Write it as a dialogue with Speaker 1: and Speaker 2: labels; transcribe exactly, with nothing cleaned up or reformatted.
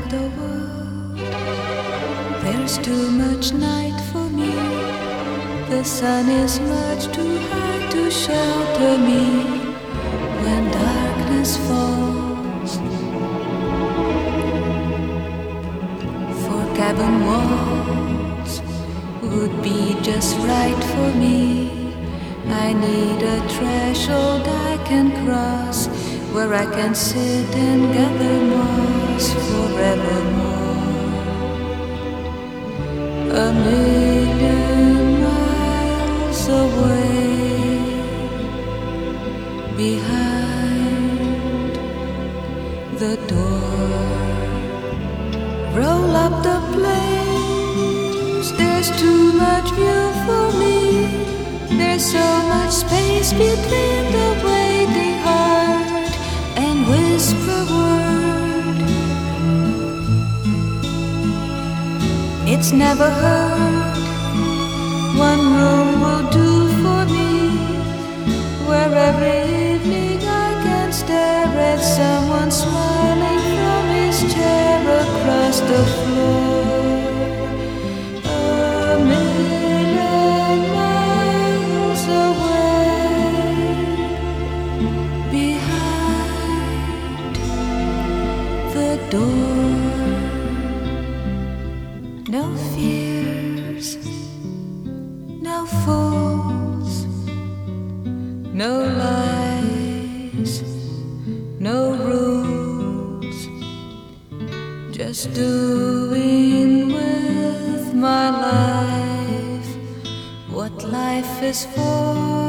Speaker 1: the world. There's too much night for me. The sun is much too high to shelter me when darkness falls. For cabin walls would be just right for me. I need a threshold I can cross, where I can sit and gather moss forevermore. A million miles away, behind the door. Roll up the flames, there's too much view for me. There's so much space between the waiting heart and whisper word. It's never hurt. One room will do for me, where every evening I can stare at someone smiling from his chair across the floor. A million miles away, behind the door. No fears, no fools, no lies, no rules. Just doing with my life what life is for.